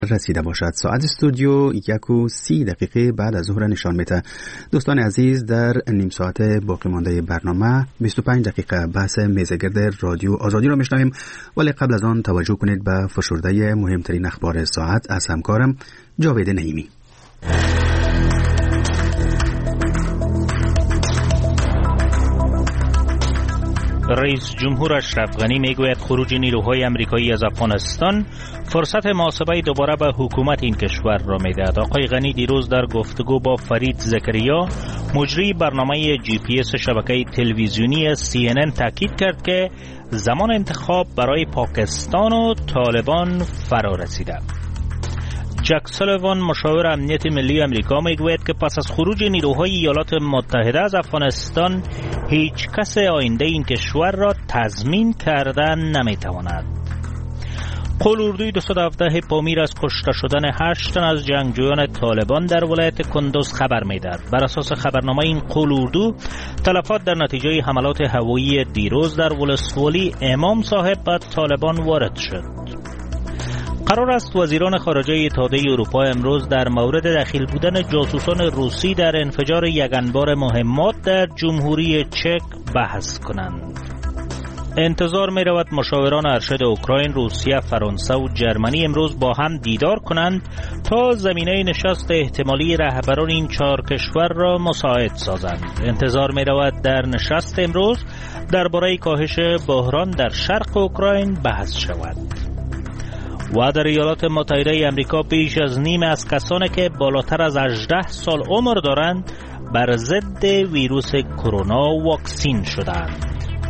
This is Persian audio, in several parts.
رسیده باشد. ساعت استودیو 1:30 بعد از ظهر نشان میده. دوستان عزیز، در نیم ساعت باقی مانده برنامه 25 دقیقه بحث میزگرد رادیو آزادی رو میشنویم، ولی قبل از آن توجه کنید به فشرده مهمترین اخبار ساعت از همکارم جاوید نعیمی. رئیس جمهور اشرف غنی میگوید خروج نیروهای آمریکایی از افغانستان فرصت محاسبه دوباره به حکومت این کشور را میدهد. آقای غنی دیروز در گفتگو با فرید زکریا مجری برنامه GPS شبکه تلویزیونی CNN تاکید کرد که زمان انتخاب برای پاکستان و طالبان فرا رسیده. جک سولیوان مشاور امنیت ملی آمریکا میگوید که پس از خروج نیروهای ایالات متحده از افغانستان هیچ کس آینده این کشور را تضمین کردن نمیتواند. قول-اردوی 217 پامیر از کشته شدن 8 تن از جنگجویان طالبان در ولایت کندوز خبر میدهد. بر اساس خبرنامه این قول-اردو تلفات در نتیجه حملات هوایی دیروز در ولسوالی امام صاحب به طالبان وارد شد. قرار است وزیران خارجه اتحادیه اروپا امروز در مورد دخیل بودن جاسوسان روسی در انفجار یک انبار مهمات در جمهوری چک بحث کنند. انتظار می رود مشاوران ارشد اوکراین، روسیه، فرانسه و جرمنی امروز با هم دیدار کنند تا زمینه نشست احتمالی رهبران این 4 کشور را مساعد سازند. انتظار می رود در نشست امروز درباره کاهش بحران در شرق اوکراین بحث شود. و در ایالات متحده آمریکا بیش از نیم از کسانی که بالاتر از 18 سال عمر دارند بر ضد ویروس کرونا واکسین شدند.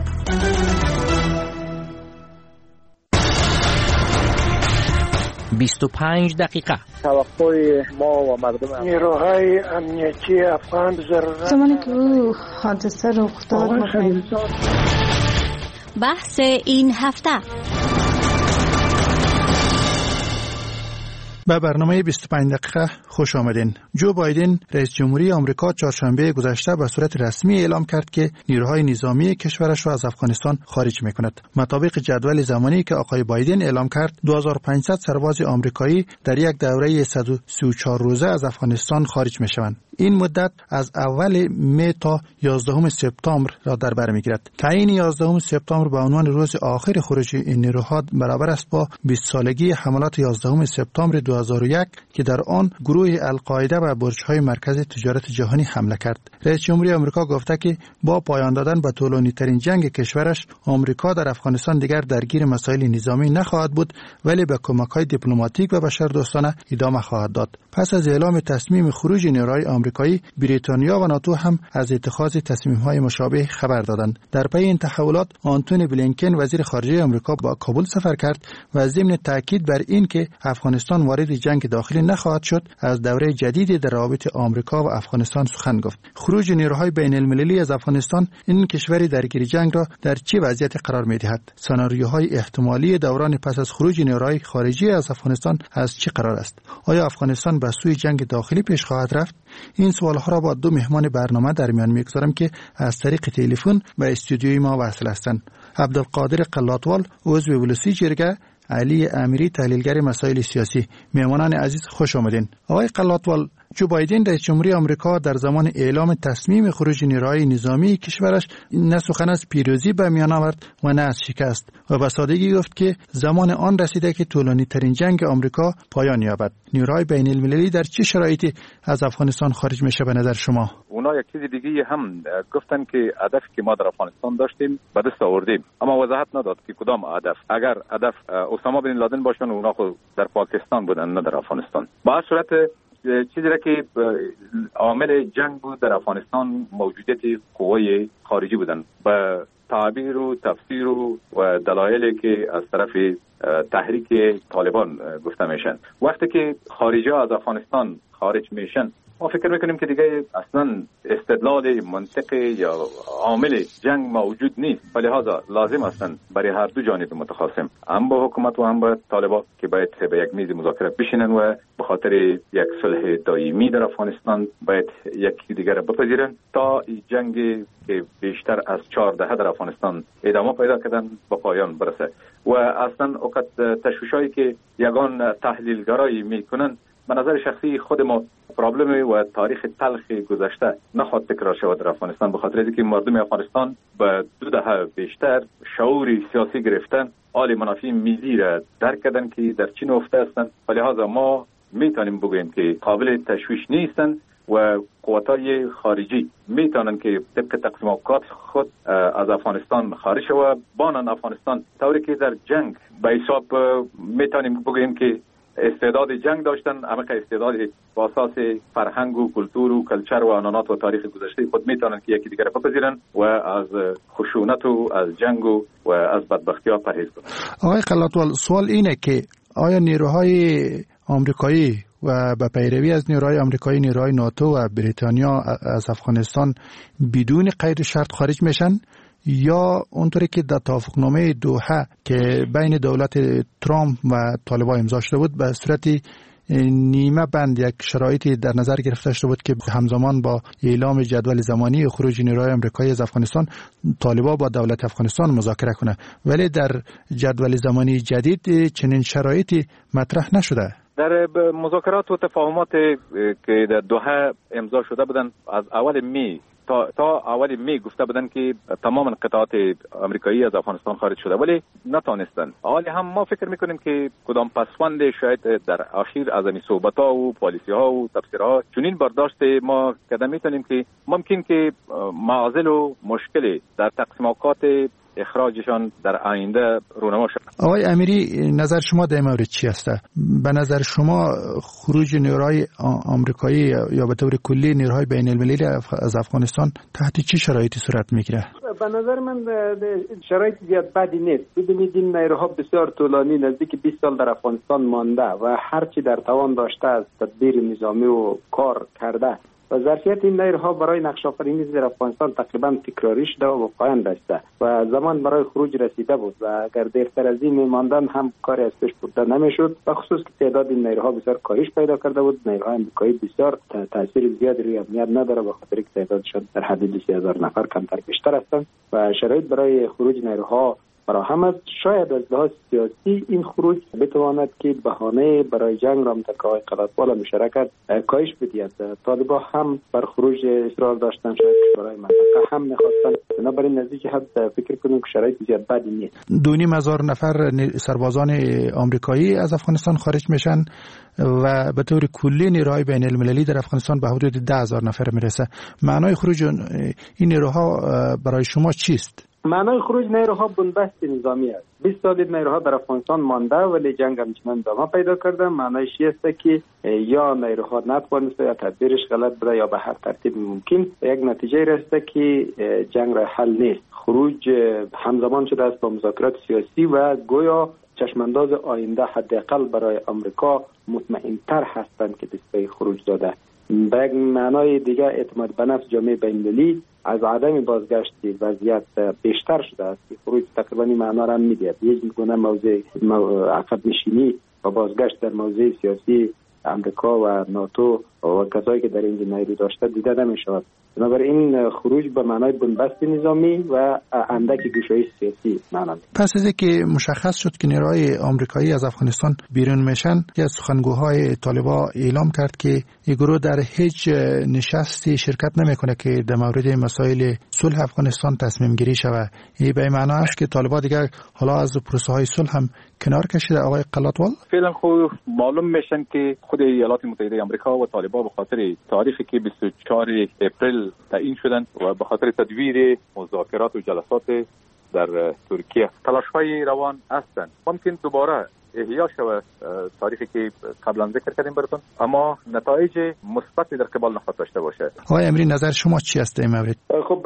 «25 دقیقه» توقع ما و مردم نیروهای امنیتی افغان زمانی که او حادثه رخ داد بحث این هفته. به برنامه 25 دقیقه خوش آمدین. جو بایدن رئیس جمهوری آمریکا چهارشنبه گذشته به صورت رسمی اعلام کرد که نیروهای نظامی کشورش را از افغانستان خارج می‌کند. مطابق جدول زمانی که آقای بایدن اعلام کرد، 2500 سرباز آمریکایی در یک دوره 134 روزه از افغانستان خارج می‌شوند. این مدت از اول می تا 11 سپتامبر را در بر می‌گیرد. تعیین 11 سپتامبر به عنوان روز آخر خروج این نیروها برابر است با 20 سالگی حملات 11 سپتامبر 2001 که در آن گروه القاعده به برج‌های مرکز تجارت جهانی حمله کرد. رئیس جمهوری آمریکا گفته که با پایان دادن به طولانی‌ترین جنگ کشورش، آمریکا در افغانستان دیگر درگیر مسائل نظامی نخواهد بود، ولی به کمک‌های دیپلماتیک و بشردوستانه ادامه خواهد داد. پس از اعلام تصمیم خروج نیروهای آمریکایی، بریتانیا و ناتو هم از اتخاذ تصمیم‌های مشابه خبر دادند. در پی این تحولات، آنتونی بلینکن وزیر خارجه آمریکا به کابل سفر کرد و ضمن تاکید بر این که افغانستان وارد جنگ داخلی نخواهد شد، از دوره جدیدی در روابط آمریکا و افغانستان سخن گفت. خروج نیروهای بین المللی از افغانستان این کشور درگیر جنگ را در چه وضعیتی قرار می‌دهد؟ سناریوهای احتمالی دوران پس از خروج نیروهای خارجی از افغانستان از چه قرار است؟ آیا افغانستان به سوی جنگ داخلی پیش خواهد رفت؟ این سوال‌ها را با 2 مهمان برنامه در میان می‌گذارم که از طریق تلفن به استودیوی ما وصل هستند. عبدالقادر قلاتوال، عضو ولسی جرگه، علی امیری، تحلیلگر مسائل سیاسی. مهمانان عزیز خوش آمدین. آقای قلاتوال، جو بایدن رئیس جمهوری آمریکا در زمان اعلام تصمیم خروج نیروهای نظامی کشورش نه سخن از پیروزی به میان آورد و نه از شکست و به سادگی گفت که زمان آن رسیده که طولانی ترین جنگ آمریکا پایان یابد. نیروهای بین المللی در چه شرایطی از افغانستان خارج میشه به نظر شما؟ اونا یک چیز دیگه هم گفتن که هدفی که ما در افغانستان داشتیم به دست آوردیم، اما وضاحت نداد که کدام هدف. اگر هدف اسامه بن لادن باشن، اونا خود در پاکستان بودن نه در افغانستان. با هر صورت چیزی را که عامل جنگ بود در افغانستان موجودیت قوای خارجی بودن به تعبیر و تفسیر و دلایلی که از طرف تحریک طالبان گفته میشن. وقتی که خارجی از افغانستان خارج میشن، ما فکر میکنیم که دیگه اصلا استدلال منطقی یا عامل جنگ موجود نیست، ولی لحاظا لازم هستند برای هر دو جانب متخاصم، هم با حکومت و هم با طالبان، که باید به یک میز مذاکره بشینن و به خاطر یک صلح دائمی در افغانستان باید یکی دیگر را بپذیرن تا این جنگ که بیشتر از 4 دهه در افغانستان ادامه پیدا کردن به پایان برسه. و اصلا وقت تشویشایی که یگان تحلیلگرایی میکنن، به نظر شخصی خود ما پرابلم و تاریخ تلخ گذشته نخواد تکرار شود در افغانستان، به خاطر اینکه مردم افغانستان به 2 دهه بیشتر شعور سیاسی گرفتن، حال منافع ملی را درک کردن که در چین افته هستند، و لحاظا ما میتونیم بگوییم که قابل تشویش نیستن و قوتای خارجی میتونن که طبق تقسیمات خود از افغانستان خارج شود، بانن افغانستان، طوری که در جنگ به حساب میتونیم بگوییم که استعداد جنگ داشتن، اما که استعداد با اساس فرهنگ و کلتور و کلچر و عنعنات و تاریخ گذشته خود میتونن که یکی دیگر بپذیرن و از خشونت و از جنگ و از بدبختی‌ها پرهیز کنن. آقای قلاتوال، سوال اینه که آیا نیروهای آمریکایی و به پیروی از نیروهای آمریکایی، نیروهای ناتو و بریتانیا از افغانستان بدون قید شرط خارج میشن، یا اونطوری که در توافقنامه دوحه که بین دولت ترامپ و طالبان امضا شده بود به صورت نیمه بند یک شرایطی در نظر گرفته شده بود که همزمان با اعلام جدول زمانی خروج نیروهای آمریکایی از افغانستان، طالبان با دولت افغانستان مذاکره کنه، ولی در جدول زمانی جدید چنین شرایطی مطرح نشده. در مذاکرات و تفاهمات که در دوحه امضا شده بودن، از اول می تا اول می گفته بودن که تمام قطعات آمریکایی از افغانستان خارج شده، ولی نتونستن. حالی هم ما فکر میکنیم که کدام پسوند شاید در اخیر از این صحبت ها و پالیسی ها و تفسیرها چنین برداشت ما کردن میتونیم که ممکن که معضل و مشکلی در تقسیمات اخراجشان در آینده رونما شد. آقای امیری، نظر شما در این مورد چی است؟ به نظر شما خروج نیروهای آمریکایی یا به طور کلی نیروهای بین المللی از افغانستان تحت چه شرایطی صورت میگیره؟ به نظر من شرایط زیاد بدی نیست. ببینید این نیروها بسیار طولانی، نزدیک 20 سال در افغانستان مانده و هرچی در توان داشته از تدبیر نظامی و کار کرده و ظرفیت این نیروها برای نقش آفرینی در افغانستان تقریبا تکراری شده و به پایان رسیده و زمان برای خروج رسیده بود و اگر دیرتر از این می‌ماندن هم کاری از پیش برده نمیشد، و خصوص که تعداد این نیروها بسیار کاهش پیدا کرده بود. نیروهای آمریکایی بسیار تاثیر زیادی روی امنیت نداره به خاطر که تعدادشان در حدود 30,000 نفر کمتر بیشتر هستند و شرایط برای خروج نیروها فراهم است. شاید از لحاظ سیاسی این خروج بتواند که بهانه برای جنگ را متکای قلاتوال مشارکت کاهش بدهد. طالبان هم بر خروج اصرار داشتن، شاید برای منطقه هم می‌خواستن. بنابراین نزدیک حد فکر کنم که شرایط زیاد بدی نیست. 2,500 نفر سربازان آمریکایی از افغانستان خارج میشن و به طور کلی نیروهای بین المللی در افغانستان به حدود 10,000 نفر میرسه. معنای خروج این نیروها برای شما چیست؟ معنای خروج نیروها بنبست نظامی است. 20 سال نیروها در افغانستان مانده ولی جنگ همچنان ادامه پیدا کرده. معنایش است که یا نیروها نتوانسته یا تدبیرش غلط بوده یا به هر ترتیب ممکن یک نتیجه رسیده که جنگ را حل نیست. خروج همزمان شده است با مذاکرات سیاسی و گویا چشمانداز آینده حداقل برای آمریکا مطمئن‌تر هستند که دست خروج داده. به یک معنای دیگه اعتماد به نفس جامعه بین‌المللی از عدم بازگشت وضعیت بیشتر شده است که خروج تقریبا معنا را می‌دهد. یک گونه موضع عقب نشینی و بازگشت در موضع سیاسی امریکا و ناتو و کسایی که در این نیرو داشته دیده نمی‌شود. بنابراین خروج به معنای بنبست نظامی و اندک گشایش سیاسی معنا دارد. پس از اینکه مشخص شد که نیروهای آمریکایی از افغانستان بیرون میشن، که از سخنگوهای طالبان اعلام کرد که این گروه در هیچ نشستی شرکت نمیکنه که در مورد مسائل صلح افغانستان تصمیم گیری شود. این به معنی است که طالبان دیگر حالا از پروسه های صلح هم کنار کشیده. آقای قلاتوال، فعلا خوب معلوم میشن که خود ایالات متحده آمریکا و طالبان به خاطر تاریخی که 24 اپریل تعیین شدن و به خاطر تدویر مذاکرات و جلسات در ترکیه تلاش‌های روان هستند. ممکن دوباره احیا شود تاریخی که قبلا ذکر کردیم براتون، اما نتایج مثبتی در قبال نخواهد داشته باشه. آقای امری، نظر شما چی است در این مورد؟ خب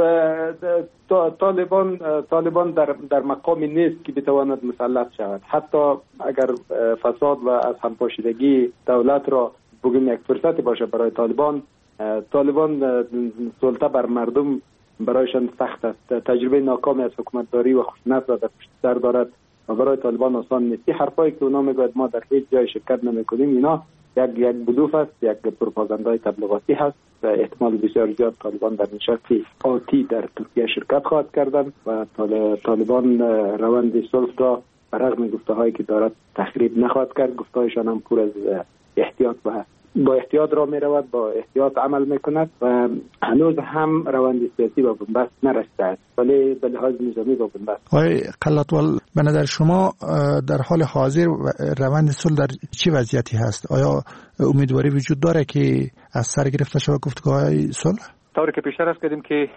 طالبان در مقامی نیست که بتواند مسلط شود. حتی اگر فساد و از همپاشیدگی دولت را بگیم یک فرصتی باشه برای طالبان، طالبان سلطه بر مردم برایشان سخت است. تجربه ناکامی از حکومتداری و خشونت را در پشت سر دارد و برای طالبان آسان نیست. حرفایی که اونا میگوید ما در هیچ جای شرکت نمیکنیم، اینا یک بلوف است، یک پروپاگاندای تبلیغاتی هست. احتمال بسیار زیاد طالبان در نشست آتی در ترکیه شرکت خواهد کردن و طالبان روند صلح را برغم گفته‌هایی که دارد تخریب نخواهد کرد. گفته‌هایشان هم پر از احتیاط و با احتیاط را می رود، با احتیاط عمل می کند و هنوز هم روند سیاسی با بنبست نرسیده است، ولی به لحاظ نظامی با بنبست. آقای قلاتوال، به نظر شما در حال حاضر روند صلح در چه وضعیتی هست؟ آیا امیدواری وجود داره که از سر گرفته شود گفتگوهای صلح؟ طوری که پیشتر عرض کردیم که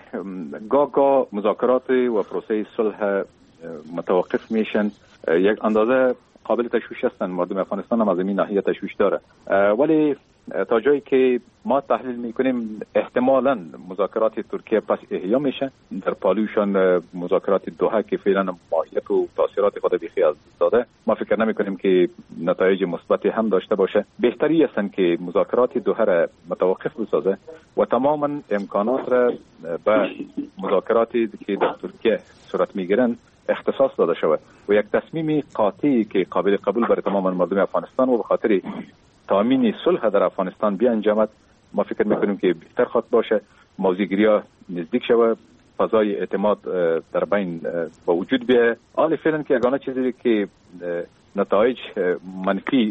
گاه مذاکرات و پروسه صلح متوقف میشن. یک اندازه قابل تشویش هستند، مردم افغانستان هم از این ناحیه تشویش داره، ولی تا جایی که ما تحلیل میکنیم احتمالاً مذاکرات ترکیه پس احیا میشه. در پالوشان مذاکرات دوحه که فعلا ماهیت و تاثیرات خود بیخی از داده، ما فکر نمیکنیم که نتایج مثبتی هم داشته باشه. بهتری است که مذاکرات دوحه را متوقف بسازه و تماما امکانات را به مذاکراتی که در ترکیه صورت میگیرند اختصاص داده شود و یک تصمیم قاطعی که قابل قبول برای تمام مردم افغانستان و به خاطر تامین صلح در افغانستان بیانجامد. ما فکر میکنیم که بهتر خواهد باشه موضوعگیری‌ها نزدیک شود، فضای اعتماد در بین با وجود بیاید. حال فعلا که یگانه چیزی که نتایج منفی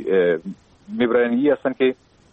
میبرند هستند که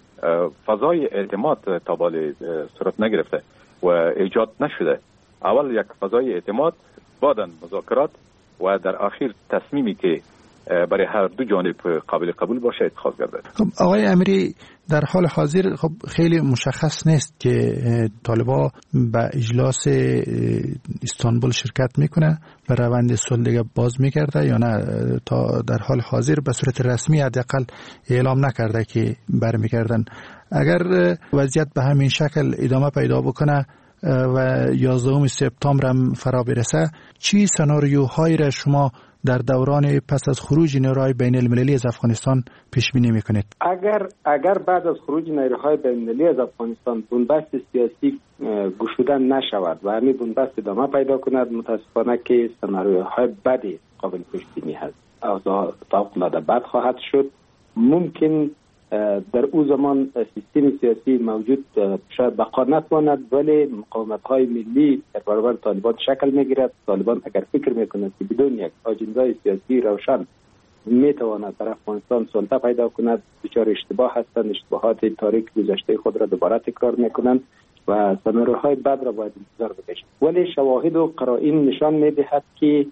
فضای اعتماد تا بالا صورت نگرفته و ایجاد نشده. اول یک فضای اعتماد، بعداً مذاکرات و در آخر تصمیمی که برای هر دو جانب قابل قبول باشه اتخاذ گردد. خب آقای امیری، در حال حاضر خب خیلی مشخص نیست که طالبان به اجلاس استانبول شرکت میکنه و روند صلح دیگه باز میکرده یا نه. تا در حال حاضر به صورت رسمی حداقل اعلام نکرده که برمیگردن. اگر وضعیت به همین شکل ادامه پیدا بکنه و 11 سپتامبر هم فرا برسه، چی سناریوهایی را شما در دوران پس از خروج نیروهای بین المللی از افغانستان پیش بینی میکنید؟ اگر بعد از خروج نیروهای بین المللی از افغانستان بنبست سیاسی گشوده نشود و همین بنبست ادامه پیدا کند، متاسفانه که سناریوهای بدی قابل پیش بینی هست. اوضاع فوق‌العاده بد خواهد شد. ممکن در او زمان سیستم سیاسی موجود شاید بقا نتواند، ولی مقاومت‌های ملی در برابر طالبان شکل می‌گیرد. طالبان اگر فکر می‌کند که بدون یک آجندای سیاسی روشن می‌تواند در افغانستان سلطه پیدا کند، دچار اشتباه هستند. اشتباهات تاریک گذشته خود را دوباره تکرار می‌کنند و سناریوهای بد را باید انتظار بکشید. ولی شواهد و قرائن نشان می‌دهد که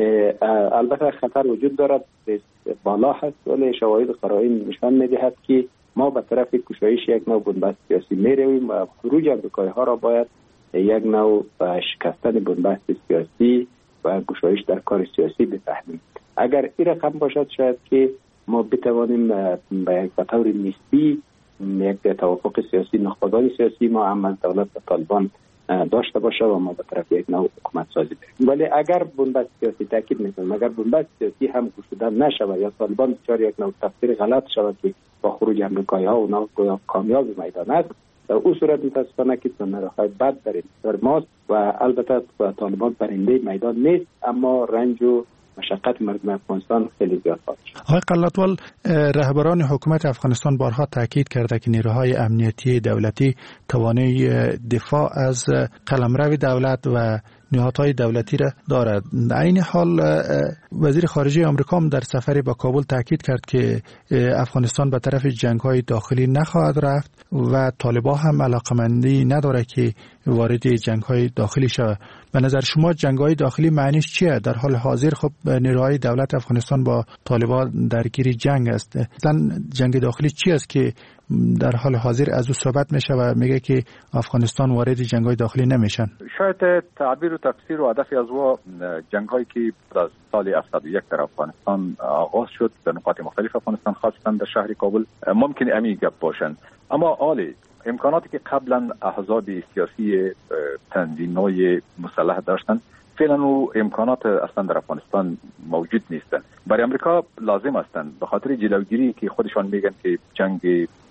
البته خطر وجود دارد، بالا هست، ولی شواهد و قرائن نشان می‌دهد که ما به طرف کشایش یک نوع بنبست سیاسی می‌رویم و خروج آمریکایی‌ها را باید یک نوع شکستن بنبست سیاسی و گشایش در کار سیاسی بفهمیم. اگر این رقم باشد شاید که ما بتوانیم به طور نسبی یک توافق سیاسی، نخبگان سیاسی ما هم از دولت و طالبان داشته باشه و ما به طرف یک نوع حکومت سازی بریم. ولی اگر بنبست سیاسی، تاکید میکنم، اگر بنبست سیاسی هم گشوده نشود یا طالبان دچار یک نوع تفسیر غلط شود که با خروج آمریکایی‌ها اونا گویا کامیاب میدان است، در اون صورت متاسفانه که سناریوهای بد در انتظار ماست و البته طالبان برنده میدان نیست، اما رنج و مشقت مردم افغانستان خیلی زیاد خواهد شد. آقای قلاتوال، رهبران حکومت افغانستان بارها تاکید کرده که نیروهای امنیتی دولتی توانایی دفاع از قلمرو دولت و نهادهای دولتی را دارد. در این حال وزیر خارجه آمریکا هم در سفری به کابل تاکید کرد که افغانستان به طرف جنگ‌های داخلی نخواهد رفت و طالبان هم علاقمندی نداره که وارد جنگ‌های داخلی شود. به نظر شما جنگ‌های داخلی معنیش چیه؟ در حال حاضر خب نیروهای دولت افغانستان با طالبان درگیر جنگ است. اصلا جنگ داخلی چی است که در حال حاضر از او صحبت میشه و میگه که افغانستان وارد جنگ‌های داخلی نمیشن؟ شاید تعبیر و تفسیر و هدف از او جنگ‌هایی که از سال 71 در افغانستان آغاز شد در نقاط مختلف افغانستان، خاصتا در شهر کابل، ممکن امی گپ باشند. اما عالی امکاناتی که قبلا احزاب سیاسی تنظیم‌های مسلح داشتند، فعلا او امکانات اصلا در افغانستان موجود نیستند. برای امریکا لازم هستند به خاطر جلوگیری که خودشان میگن که جنگ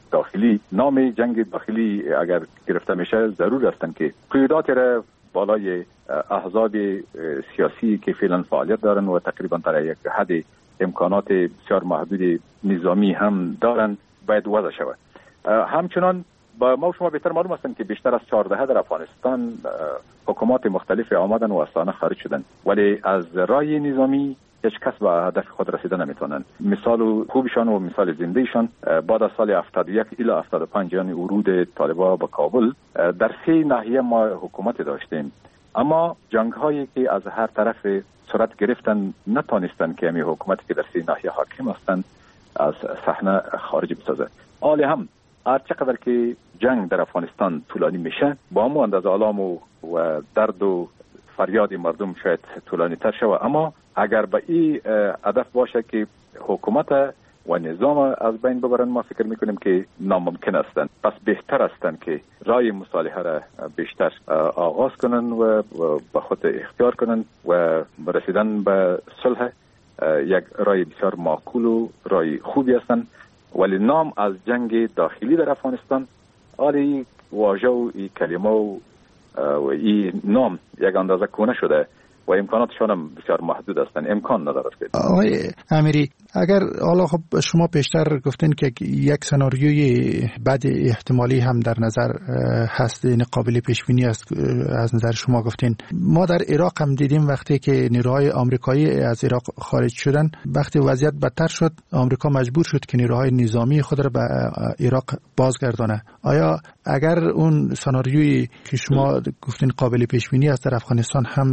داخلی. نام جنگ داخلی اگر گرفته میشه ضرور هستند که قیودات را بالای احزاب سیاسی که فعلا فعالیت دارن و تقریبا در یک حد امکانات بسیار محدود نظامی هم دارن باید وضع شود. همچنان با ما شما بهتر معلوم هستند که بیشتر از 14 در افغانستان حکومات مختلف آمدن و از سانه خارج شدن، ولی از راه نظامی هیچ کس به هدف خود رسیده نمیتونن. مثال خوبشان و مثال زندهشان بعد از سال 71 الی 75 یعنی ورود طالبان به کابل در 3 ناحیه ما حکومت داشتیم، اما جنگ هایی که از هر طرف صورت گرفتن نتونستن که همین حکومتی که در 3 ناحیه حاکم هستند از صحنه خارج بسازه. حال هم هر چقدر که جنگ در افغانستان طولانی میشه با همون اندازه آلام و درد و فریاد مردم شاید طولانی تر شود، اما اگر به این هدف باشه که حکومت و نظام از بین ببرن ما فکر میکنیم که ناممکن هستند. پس بهتر هستند که راه مصالحه را بیشتر آغاز کنن و به خود اختیار کنن و رسیدن به صلح یک راه بسیار معقول و راه خوبی هستند. ولی نام از جنگ داخلی در افغانستان آلی واژه و این کلمه و این نام یک اندازه کهنه شده و امکاناتشان هم بسیار محدود هستند، امکان ندارد. آقای امیری، اگر حالا خب شما پیشتر گفتین که یک سناریوی بد احتمالی هم در نظر هست، یعنی قابل پیش بینی است، از نظر شما گفتین. ما در عراق هم دیدیم وقتی که نیروهای آمریکایی از عراق خارج شدن، وقتی وضعیت بدتر شد آمریکا مجبور شد که نیروهای نظامی خود را به عراق بازگردانه. آیا اگر اون سناریویی که شما گفتین قابل پیش بینی است در افغانستان هم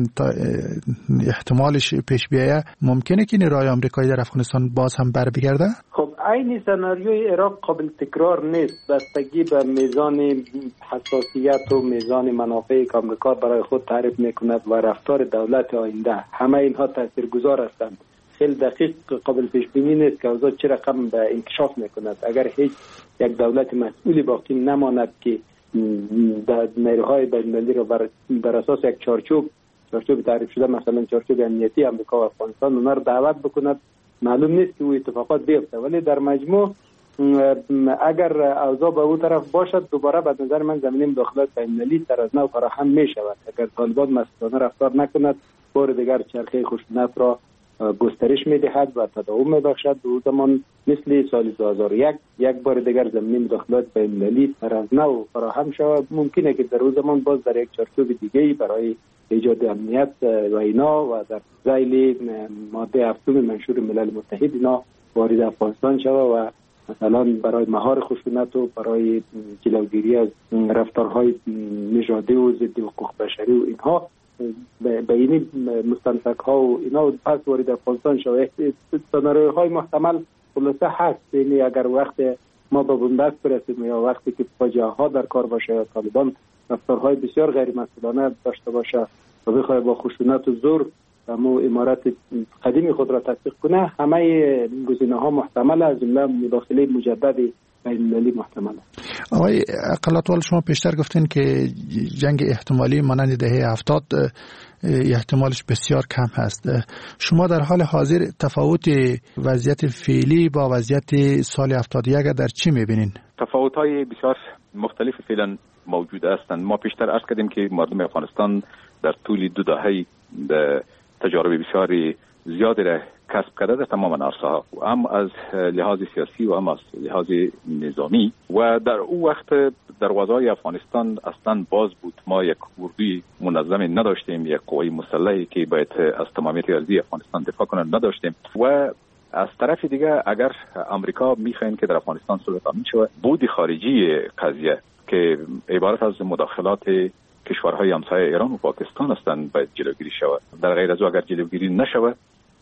احتمالش پیش بیاید، ممکنه که نیروهای آمریکایی در افغانستان باز هم بر بگرده؟ خب عین سناریوی عراق قابل تکرار نیست، بستگی به میزان حساسیت و میزان منافعی که آمریکا برای خود تعریف میکند و رفتار دولت آینده، همه اینها تاثیرگذار هستند. خیلی دقیق قابل پیش بینی نیست که اوضاع چه رقم به انکشاف میکند. اگر هیچ یک دولت مسئولی باقی نماند که نیروهای بین‌المللی را بر اساس یک چارچوب تعریف شده، مثلا چارچوب امنیتی آمریکا و افغانستان، اونها را دعوت بکند، معلوم نیست که او اتفاقات بیفته. ولی در مجموع اگر اوضاع به اون طرف باشد، دوباره به نظر من زمینه مداخلات بین‌المللی سر از نو فراهم می شود. اگر طالبان مسئولانه رفتار نکند، بار دیگر چرخه خشونت را گسترش میدهد و تداوم میبخشد. او زمان مثل سال 2001 یک بار دیگر زمینه مداخلات بین‌المللی سر از نو فراهم شود. ممکنه که در اون زمان باز در یک چارچوب دیگه‌ای برای ایجاد امنیت و اینا و در ذیل ماده 7 منشور ملل متحد اینا وارد افغانستان شود و مثلا برای مهار خشونت و برای جلوگیری از رفتارهای نژادی و ضد حقوق بشری و اینها به این مستنسک ها و اینا پس وارد افغانستان شود. سناریوهای محتمل خلاصه هست، یعنی اگر وقت ما به بنبست برسیم یا وقتی که فاجعه ها در کار باشه یا طالبان رفتارهای بسیار غیر مسئولانه داشته باشه و بخواد با خشونت و زور همو امارات قدیمی خود را تطبیق کنه، همه گزینه‌ها محتمل است، جمله مداخله مجدد بین‌المللی محتمل است. آقای اقلاتوال، شما پیشتر گفتین که جنگ احتمالی مانند دهه 70 احتمالش بسیار کم هست. شما در حال حاضر تفاوت وضعیت فعلی با وضعیت سال 71 در چی می‌بینین؟ تفاوت‌های بسیار مختلف فعلا موجود هستند. ما پیشتر عرض کردیم که مردم افغانستان در طول 2 دهه تجارب بسیار زیادی را کسب کرده در تمام عرصه‌ها، هم از لحاظ سیاسی و هم از لحاظ نظامی، و در اون وقت دروازه‌های افغانستان اصلا باز بود. ما یک اردوی منظم نداشتیم، یک قوای مسلحی که باید از تمامیت ارضی افغانستان دفاع کنند نداشتیم، و از طرف دیگه اگر امریکا میخواین که در افغانستان صلح تامین شود، بود خارجی قضیه که عبارت از مداخلات کشورهای همسایه ایران و پاکستان هستند باید جلوگیری شود. در غیر از او اگر جلوگیری نشود،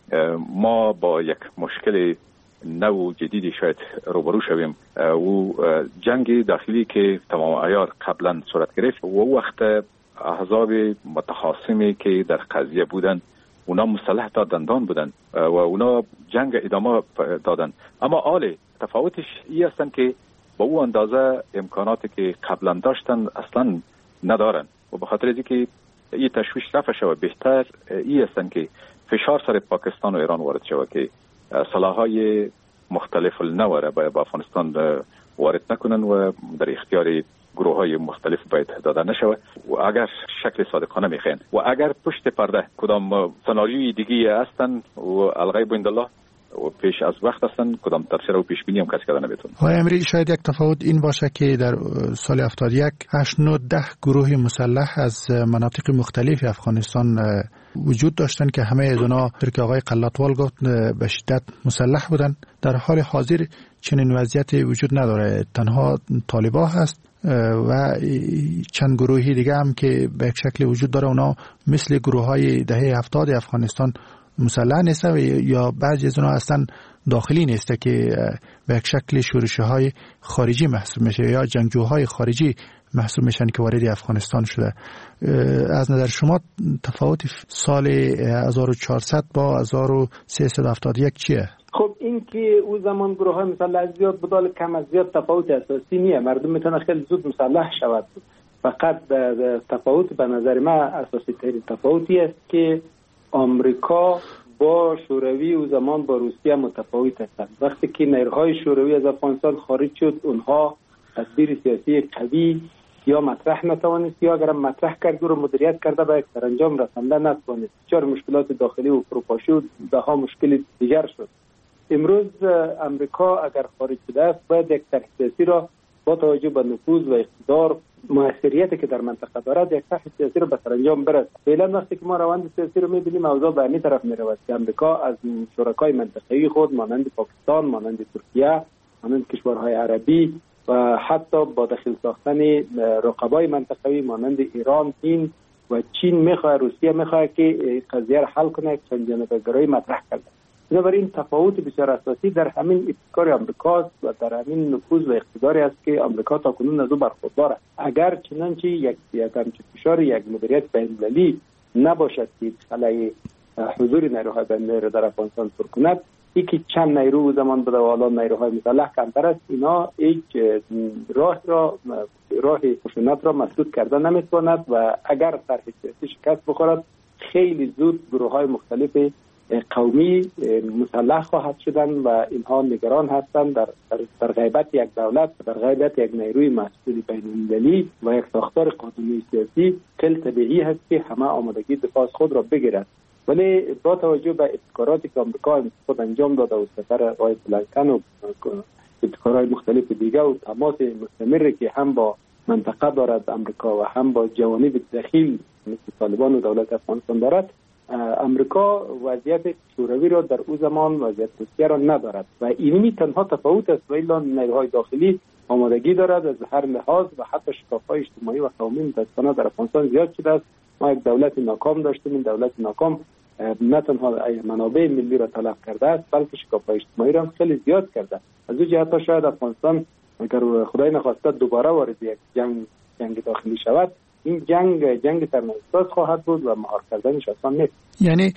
ما با یک مشکل نو جدیدی شاید روبرو شویم. و جنگ داخلی که تمام عیار قبلا صورت گرفت و وقت احزاب متخاصمی که در قضیه بودن، اونا مسلح تا دندان بودن و اونا جنگ ادامه دادن، اما آله تفاوتش این هستن که با او اندازه امکاناتی که قبلا داشتن اصلا ندارن، و به خاطر اینکه این تشویش رفع شود بهتر این هستن که فشار سر پاکستان و ایران وارد شود که سلاح‌های مختلف النوع را با افغانستان وارد نکنن و در اختیار گروه های مختلف باید داده نشود و اگر شکل صادقانه میخواین و اگر پشت پرده کدام سناریوی دیگه هستن و الغیب عند الله و پیش از وقت هستن کدام تفسیر و پیش بینی هم کسی کردن نمیتونه. های امری شاید یک تفاوت این باشه که در سال 71 8 9 10 گروه مسلح از مناطق مختلف افغانستان وجود داشتن که همه از اونها که آقای قلاتوال گفت به شدت مسلح بودن. در حال حاضر چنین وضعیتی وجود نداره، تنها طالبان هست و چند گروهی دیگه هم که به یک شکل وجود داره، اونا مثل گروه های دهه 70 افغانستان مسلح نیست یا بعضی از اونها اصلا داخلی نیست که به یک شکل شورش های خارجی محسوب میشه یا جنگجوهای خارجی محسوب میشن که وارد افغانستان شده. از نظر شما تفاوت سال 1400 با 1371 چیه؟ خب این که او زمان گروه های مسلح زیاد بودال کم از زیاد تفاوت اساسی نیه، مردم میتونه خیلی زود مسلح شود. فقط تفاوت به نظر من اساسی ترین تفاوتی است که آمریکا با شوروی او زمان با روسیه متفاوت هستند. وقتی که نیروهای شوروی از افغانستان خارج شد، اونها تصویر سیاسی قوی یا مطرح نتوانست یا اگر مطرح کرد رو مدیریت کرده به یک سرانجام رسانده نتوانست. بسیار مشکلات داخلی و فروپاشی ده ها مشکل دیگر شد. امروز امریکا اگر خارج شده است باید یک طرح سیاسی را با توجه به نفوذ و اقتدار موثریتی که در منطقه دارد یک طرح سیاسی را به سرانجام برساند. فعلا وقتی که ما روند سیاسی رو می‌بینیم اوضاع به این طرف می‌رود که امریکا از شرکای منطقه‌ای خود مانند پاکستان، مانند ترکیه، مانند کشورهای عربی و حتی با داخل ساختن رقبای منطقه‌ای مانند ایران، هند و چین می‌خواد، روسیه می‌خواد که قضیه را حل کنه، چند جانبه‌گرایی مطرح کنه. بنابراین تفاوت بسیار اساسی در همین ابتکار آمریکا و در همین نفوذ و اقتداری است که آمریکا تاکنون از او برخوردار است. اگر چنانچه یک فشار یک مدیریت بین‌المللی نباشد که علیه حضور نیروهای بین‌المللی در افغانستان پر کند، یکی چند نیرو زمان بوده و الان نیروهای مسلح کمتر است، اینا هیچ راه خشونت را مسدود کرده نمیتواند و اگر طرح سیاسی شکست بخورد خیلی زود گروه‌های مختلف قومی مسلح خواهد شدن و اینها نگران هستند در غیبت یک دولت، در غیبت یک نیروی مسئول بین‌المللی و یک ساختار قانونی سیاسی خیلی طبیعی هست که همه آمادگی دفاع از خود را بگیرد. ولی با توجه به ابتکاراتی که آمریکا خود انجام داده و سفر آقای بلینکن و ابتکارات مختلف دیگه و تماس مستمری که هم با منطقه دارد آمریکا و هم با جوانب داخل مثل طالبان و دولت افغانستان دارد، امریکا وضعیت شوروی را در او زمان وضعیت روسیه را ندارد و اینمی تنها تفاوت است. و الا نیروهای داخلی آمادگی دارد از هر لحاظ و حتی شکاف‌های اجتماعی و قومی متأسفانه در افغانستان زیاد شده است. ما یک دولت ناکام داشتیم، این دولت ناکام نه تنها منابع ملی را تلف کرده است بلکه شکاف‌های اجتماعی را هم خیلی زیاد کرده. از اون جهت شاید افغانستان اگر خدای نخواسته دوباره وارد یک جنگ داخلی شود، این جنگ سرنوشت خواهد بود و مهار کردنش آسان نیست. یعنی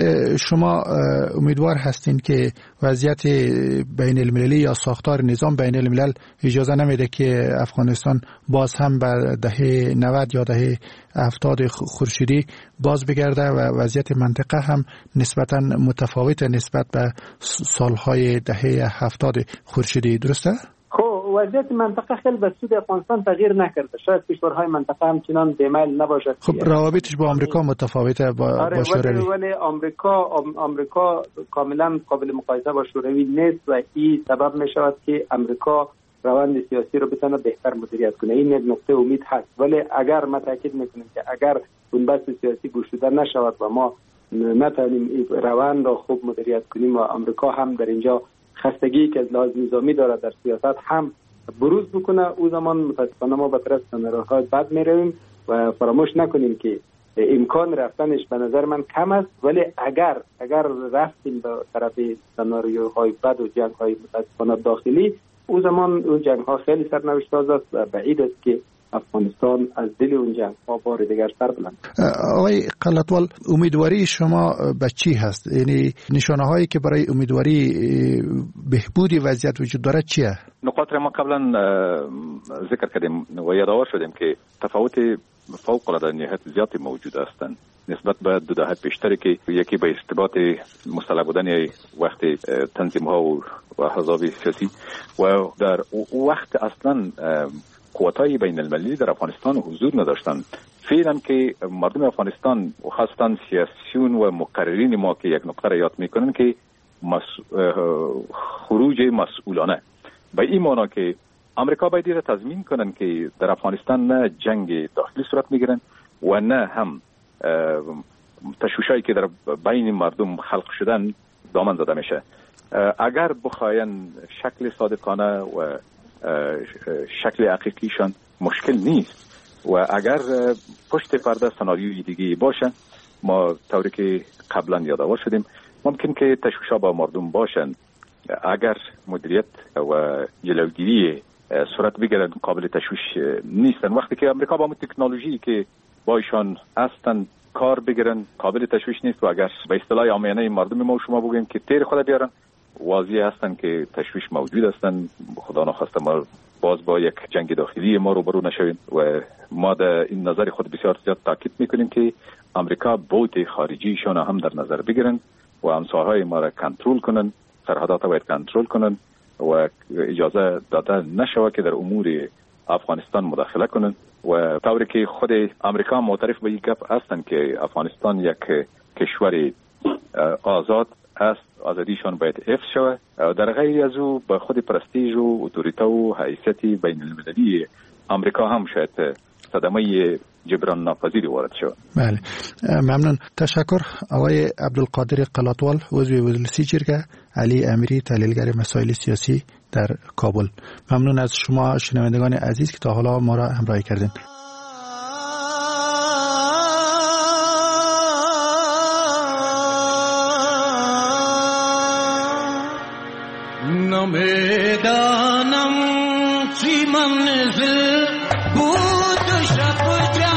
شما امیدوار هستین که وضعیت بین المللی یا ساختار نظام بین الملل اجازه نمیده که افغانستان باز هم به دهه 90 یا دهه 70 خورشیدی باز بگرده و وضعیت منطقه هم نسبتا متفاوت نسبت به سالهای دهه 70 خورشیدی، درسته؟ وضعیت منطقه خیلی به سود افغانستان تغییر نکرده. شاید کشورهای منطقه همچنان بی‌میل نباشد. خب روابطش با آمریکا متفاوته با شوروی. ولی آمریکا کاملا قابل مقایسه با شوروی نیست و این سبب می شود که آمریکا روند سیاسی رو بتونه بهتر مدیریت کنه. این یک نقطه امید هست. ولی اگر ما تاکید میکنیم که اگر بنبست سیاسی گشوده نشود و ما نتونیم روند را خوب مدیریت کنیم و آمریکا هم در اینجا خستگی که از لحاظ نظامی دارد در سیاست هم بروز بکنه، او زمان متاسفانه ما به طرف سناریوهای بد میرویم و فراموش نکنیم که امکان رفتنش به نظر من کم است. ولی اگر رفتیم به طرف سناریوهای بد و جنگ‌های متاسفانه داخلی، او زمان اون جنگ‌ها خیلی سرنوشت ساز است و بعید است که افغانستان از دل اون جنگ‌ها بار دیگر سر بلند. آقای قلاتوال، امیدواری شما به چی هست؟ یعنی نشانه‌هایی که برای امیدواری بهبودی وضعیت وجود داره چیه؟ نقاط ما قبلا ذکر کردیم و یادآور شدیم که تفاوت فوق العاده نهایت زیادی موجود هستند. نسبت به 2 دهه پیشتر که یکی به ارتباط مسلح بودن وقت تنظیم ها و احزاب سیاسی و در وقت اصلا قوتای بین المللی در افغانستان حضور نداشتند. فعلا که مردم افغانستان و خاصتا سیاسیون و مقررین ما که یک نقطه را یاد میکنن که خروج مسئولانه به این معنا که امریکا باید را تضمین کنن که در افغانستان نه جنگ داخلی صورت میگیرن و نه هم تشویشایی که در بین مردم خلق شدن دامن زده میشه. اگر بخواین شکل صادقانه و شکل حقیقیشان مشکل نیست و اگر پشت پرده سناریوی دیگه باشه، ما طوری که قبلا یادآور شدیم ممکن که تشویش‌ها با مردم باشن. اگر مدیریت و جلوگیری صورت بگیرن قابل تشویش نیستن. وقتی که امریکا با تکنولوژی که با ایشان هستن کار بگیرن قابل تشویش نیست و اگر به اصطلاح عامیانه مردم ما و شما بگیم که تیر خود بیارن واضح هستن که تشویش موجود هستن. خدا نخواسته ما باز با یک جنگ داخلی ما روبرو نشویم و ما در این نظر خود بسیار زیاد تاکید میکنیم که امریکا بود خارجیشان هم در نظر بگیرن و همسایه‌های ما را کنترل کنن، سرحدات باید کنترل کنن و اجازه داده نشود که در امور افغانستان مداخله کنن و طوری که خود امریکا معترف به این گپ هستن که افغانستان یک کشور آزاد است، آزادیشان باید حفظ شود. در غیر از او به خود پرستیژ و اتوریته و حیثیت بین المللی امریکا هم شاید صدمه جبران ناپذیری وارد شود. بله، ممنون. تشکر. آقای عبدالقادر قلاتوال، عضو مجلس جرگه، علی امیری، تحلیلگر مسائل سیاسی در کابل. ممنون از شما شنوندگان عزیز که تا حالا ما را همراهی کردین. نمیدانم چی منزل بود و شب